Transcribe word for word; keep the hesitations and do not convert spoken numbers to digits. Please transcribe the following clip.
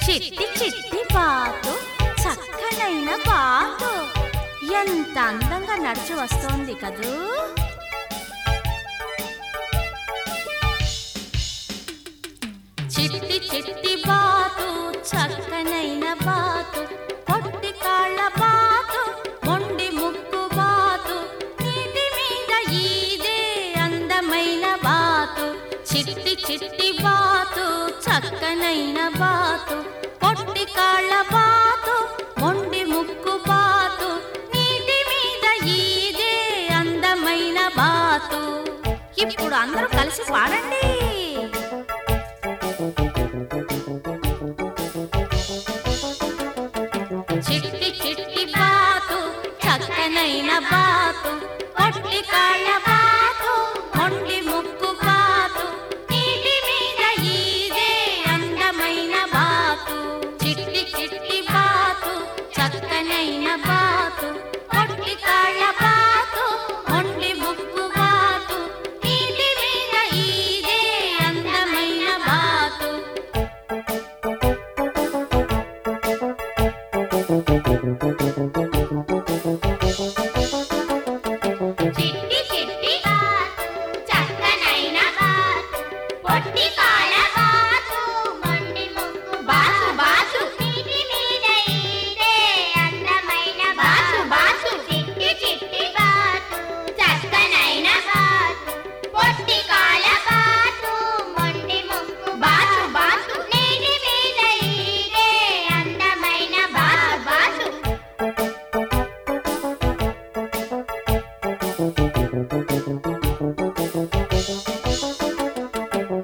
చిట్టి చిట్టి బాతు చక్కనైన బాతు ఎంత అందంగా నడిచి వస్తోంది కదూ. చిట్టి చిట్టి బాతు చక్కనైన బాతు పొట్టి కాళ్ళ బాతు మొండి ముక్కు బాతు నీటి మీద ఈదే అందమైన బాతు. చిట్టి చిట్టి బాతు చక్కనైన బాతు పొట్టి కాళ్ళ బాతు మొండి ముక్కు బాతు నీటి మీద ఈదే అందమైన బాతు. ఇప్పుడు అందరూ కలిసి పాడండి.